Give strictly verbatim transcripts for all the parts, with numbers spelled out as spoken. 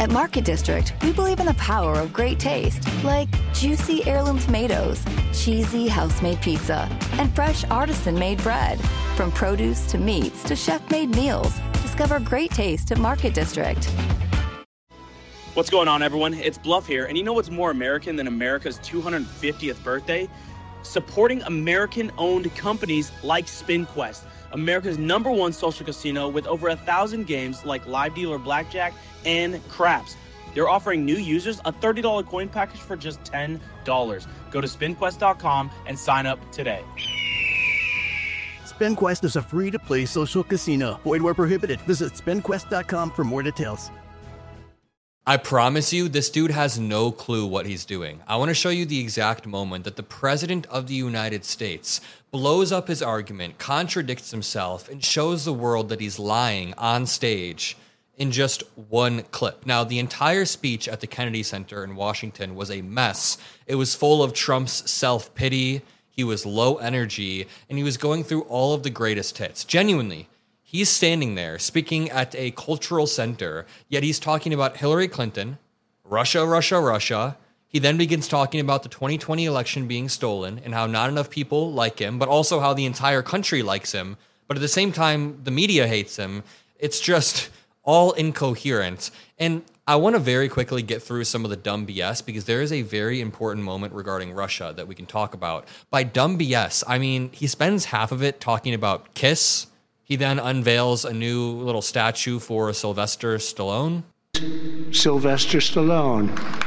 At Market District, we believe in the power of great taste, like juicy heirloom tomatoes, cheesy house-made pizza, and fresh artisan-made bread. From produce to meats to chef-made meals, discover great taste at Market District. What's going on, everyone? It's Bluff here, and you know what's more American than America's two hundred fiftieth birthday? Supporting American-owned companies like SpinQuest, America's number one social casino with over a thousand games like live dealer blackjack and craps. They're offering new users a thirty dollars coin package for just ten dollars. Go to spin quest dot com and sign up today. SpinQuest is a free-to-play social casino. Void where prohibited. Visit spin quest dot com for more details. I promise you, this dude has no clue what he's doing. I want to show you the exact moment that the President of the United States blows up his argument, contradicts himself, and shows the world that he's lying on stage in just one clip. Now, the entire speech at the Kennedy Center in Washington was a mess. It was full of Trump's self-pity. He was low energy, and he was going through all of the greatest hits. Genuinely. He's standing there speaking at a cultural center, yet he's talking about Hillary Clinton, Russia, Russia, Russia. He then begins talking about the twenty twenty election being stolen and how not enough people like him, but also how the entire country likes him. But at the same time, the media hates him. It's just all incoherent. And I want to very quickly get through some of the dumb B S because there is a very important moment regarding Russia that we can talk about. By dumb B S, I mean he spends half of it talking about Kiss. He then unveils a new little statue for Sylvester Stallone. Sylvester Stallone.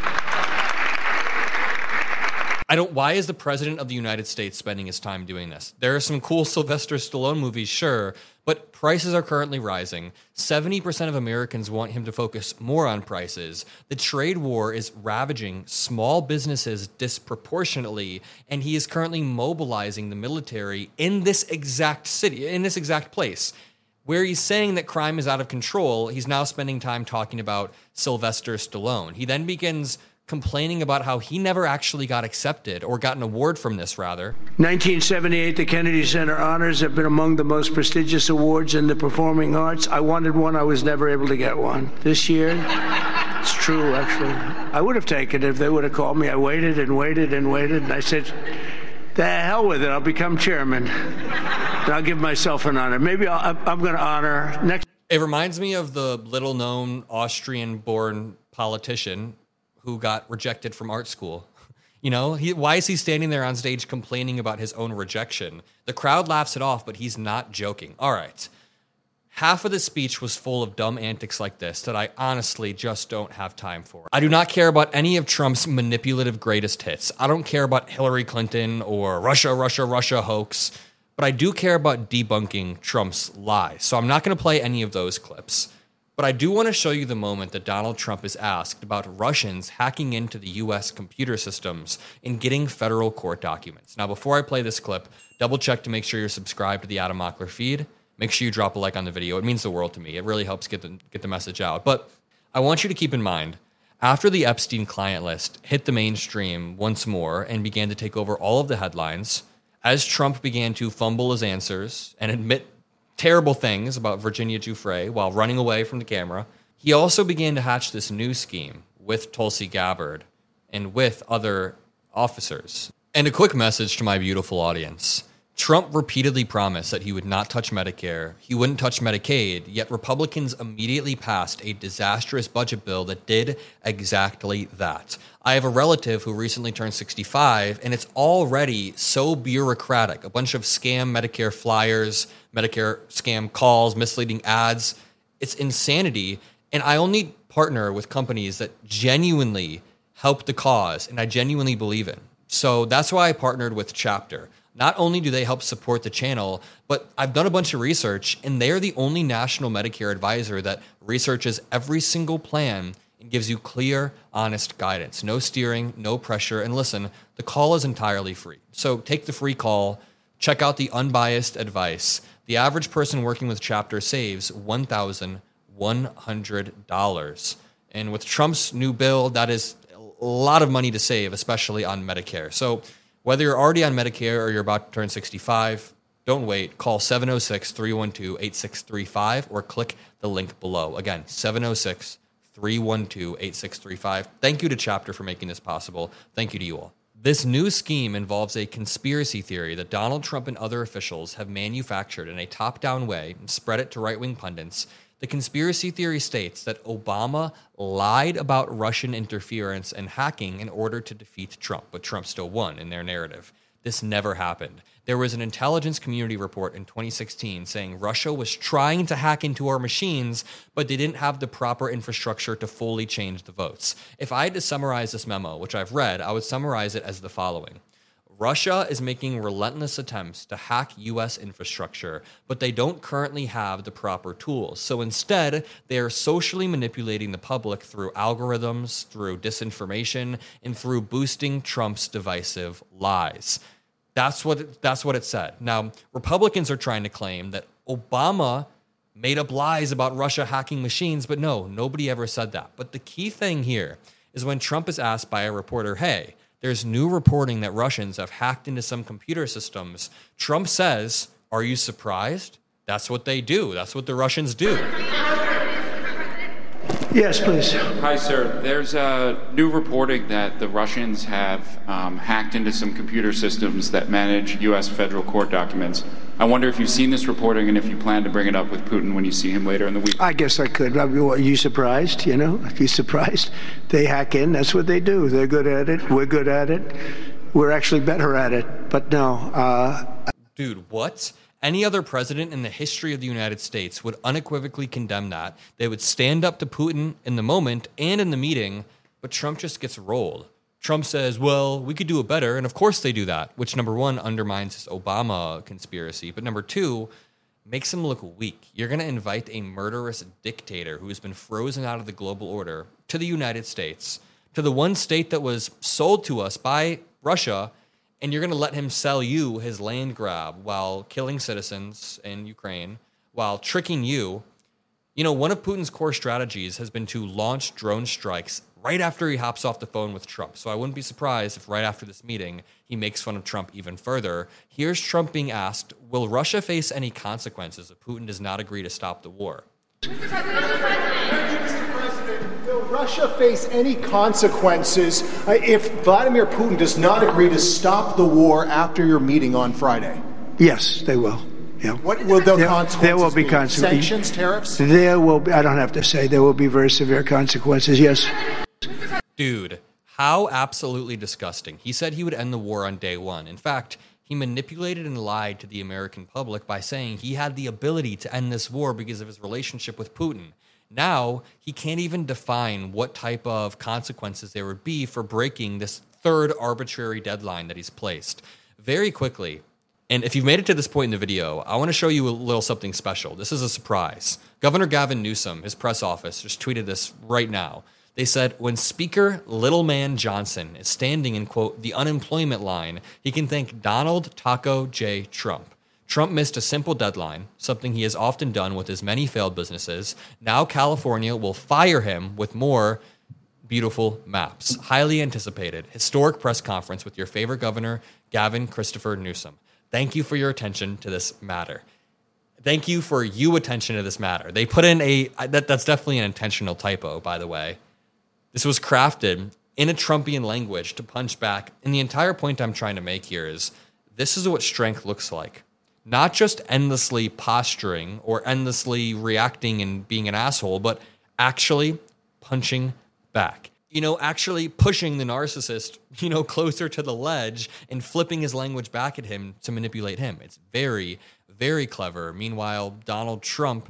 I don't. Why is the President of the United States spending his time doing this? There are some cool Sylvester Stallone movies, sure, but prices are currently rising. seventy percent of Americans want him to focus more on prices. The trade war is ravaging small businesses disproportionately, and he is currently mobilizing the military in this exact city, in this exact place. Where he's saying that crime is out of control, he's now spending time talking about Sylvester Stallone. He then begins complaining about how he never actually got accepted or got an award from this, rather. nineteen seventy-eight, the Kennedy Center Honors have been among the most prestigious awards in the performing arts. I wanted one. I was never able to get one. This year, it's true, actually. I would have taken it if they would have called me. I waited and waited and waited, and I said, the hell with it. I'll become chairman, and I'll give myself an honor. Maybe I'll, I'm going to honor next. It reminds me of the little-known Austrian-born politician who got rejected from art school. You know, he, why is he standing there on stage complaining about his own rejection? The crowd laughs it off, but he's not joking. All right. Half of the speech was full of dumb antics like this that I honestly just don't have time for. I do not care about any of Trump's manipulative greatest hits. I don't care about Hillary Clinton or Russia, Russia, Russia hoax, but I do care about debunking Trump's lies. So I'm not going to play any of those clips. But I do want to show you the moment that Donald Trump is asked about Russians hacking into the U S computer systems and getting federal court documents. Now, before I play this clip, double check to make sure you're subscribed to the Adam Mockler feed. Make sure you drop a like on the video. It means the world to me. It really helps get the, get the message out. But I want you to keep in mind, after the Epstein client list hit the mainstream once more and began to take over all of the headlines, as Trump began to fumble his answers and admit terrible things about Virginia Giuffre while running away from the camera, he also began to hatch this new scheme with Tulsi Gabbard and with other officers. And a quick message to my beautiful audience. Trump repeatedly promised that he would not touch Medicare, he wouldn't touch Medicaid, yet Republicans immediately passed a disastrous budget bill that did exactly that. I have a relative who recently turned sixty-five, and it's already so bureaucratic. A bunch of scam Medicare flyers, Medicare scam calls, misleading ads. It's insanity, and I only partner with companies that genuinely help the cause, and I genuinely believe in. So that's why I partnered with Chapter. Not only do they help support the channel, but I've done a bunch of research, and they're the only national Medicare advisor that researches every single plan and gives you clear, honest guidance. No steering, no pressure, and listen, the call is entirely free. So take the free call, check out the unbiased advice. The average person working with Chapter saves one thousand one hundred dollars. And with Trump's new bill, that is a lot of money to save, especially on Medicare. So whether you're already on Medicare or you're about to turn sixty-five, don't wait. Call seven oh six, three one two, eight six three five or click the link below. Again, seven oh six, three one two, eight six three five. Thank you to Chapter for making this possible. Thank you to you all. This new scheme involves a conspiracy theory that Donald Trump and other officials have manufactured in a top-down way and spread it to right-wing pundits. The conspiracy theory states that Obama lied about Russian interference and hacking in order to defeat Trump, but Trump still won in their narrative. This never happened. There was an intelligence community report in twenty sixteen saying Russia was trying to hack into our machines, but they didn't have the proper infrastructure to fully change the votes. If I had to summarize this memo, which I've read, I would summarize it as the following. Russia is making relentless attempts to hack U S infrastructure, but they don't currently have the proper tools. So instead, they are socially manipulating the public through algorithms, through disinformation, and through boosting Trump's divisive lies. That's what it, that's what it said. Now, Republicans are trying to claim that Obama made up lies about Russia hacking machines, but no, nobody ever said that. But the key thing here is when Trump is asked by a reporter, hey, there's new reporting that Russians have hacked into some computer systems, Trump says, are you surprised? That's what they do. That's what the Russians do. Yes, please. Hi, sir. There's uh, new reporting that the Russians have um, hacked into some computer systems that manage U S federal court documents. I wonder if you've seen this reporting and if you plan to bring it up with Putin when you see him later in the week. I guess I could. Are you surprised? You know, are you surprised? They hack in. That's what they do. They're good at it. We're good at it. We're actually better at it. But no. Uh, Dude, what? Any other president in the history of the United States would unequivocally condemn that. They would stand up to Putin in the moment and in the meeting, but Trump just gets rolled. Trump says, well, we could do it better, and of course they do that, which, number one, undermines his Obama conspiracy, but number two, makes him look weak. You're going to invite a murderous dictator who has been frozen out of the global order to the United States, to the one state that was sold to us by Russia, and you're going to let him sell you his land grab while killing citizens in Ukraine, while tricking you. You know, one of Putin's core strategies has been to launch drone strikes right after he hops off the phone with Trump. So I wouldn't be surprised if right after this meeting, he makes fun of Trump even further. Here's Trump being asked, will Russia face any consequences if Putin does not agree to stop the war? Mister President, will Russia face any consequences uh, if Vladimir Putin does not agree to stop the war after your meeting on Friday? Yes, they will. Yeah. What will the there, consequences there will be be? consequences. Sanctions, tariffs? There will be, I don't have to say, there will be very severe consequences, yes. Dude, how absolutely disgusting. He said he would end the war on day one. In fact, he manipulated and lied to the American public by saying he had the ability to end this war because of his relationship with Putin. Now, he can't even define what type of consequences there would be for breaking this third arbitrary deadline that he's placed. Very quickly, and if you've made it to this point in the video, I want to show you a little something special. This is a surprise. Governor Gavin Newsom, his press office, just tweeted this right now. They said, when Speaker Little Man Johnson is standing in, quote, the unemployment line, he can thank Donald Taco J. Trump. Trump missed a simple deadline, something he has often done with his many failed businesses. Now California will fire him with more beautiful maps. Highly anticipated. Historic press conference with your favorite governor, Gavin Christopher Newsom. Thank you for your attention to this matter. Thank you for you attention to this matter. They put in a, that, that's definitely an intentional typo, by the way. This was crafted in a Trumpian language to punch back. And the entire point I'm trying to make here is this is what strength looks like. Not just endlessly posturing or endlessly reacting and being an asshole, but actually punching back. You know, actually pushing the narcissist, you know, closer to the ledge and flipping his language back at him to manipulate him. It's very, very clever. Meanwhile, Donald Trump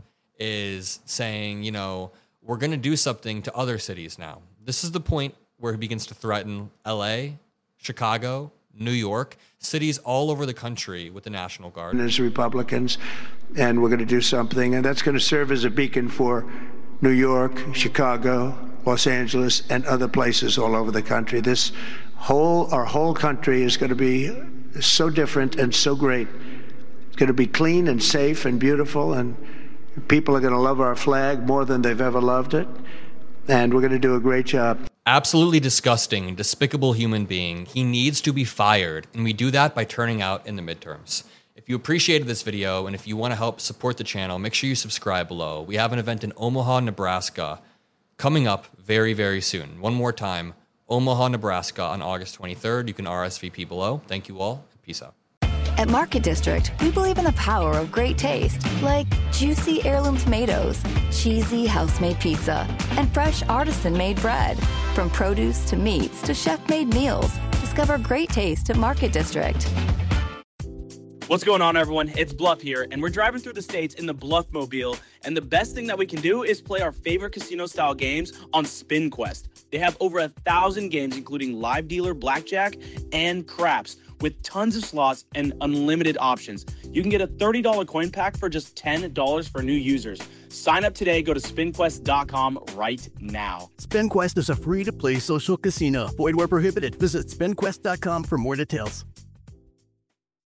is saying, you know, we're going to do something to other cities now. This is the point where he begins to threaten L A, Chicago, New York, cities all over the country with the National Guard. As Republicans, and we're going to do something, and that's going to serve as a beacon for New York, Chicago, Los Angeles, and other places all over the country. This whole, our whole country is going to be so different and so great. It's going to be clean and safe and beautiful, and people are going to love our flag more than they've ever loved it, and we're going to do a great job. Absolutely disgusting, despicable human being. He needs to be fired, and we do that by turning out in the midterms. If you appreciated this video, and if you want to help support the channel, make sure you subscribe below. We have an event in Omaha, Nebraska, coming up very, very soon. One more time, Omaha, Nebraska on August twenty-third. You can R S V P below. Thank you all. Peace out. At Market District, we believe in the power of great taste, like juicy heirloom tomatoes, cheesy house-made pizza, and fresh artisan-made bread. From produce to meats to chef-made meals, discover great taste at Market District. What's going on, everyone? It's Bluff here, and we're driving through the states in the Bluffmobile, and the best thing that we can do is play our favorite casino-style games on SpinQuest. They have over a thousand games, including live dealer, blackjack, and craps, with tons of slots and unlimited options. You can get a thirty dollars coin pack for just ten dollars for new users. Sign up today. Go to spin quest dot com right now. SpinQuest is a free-to-play social casino. Void where prohibited. Visit spin quest dot com for more details.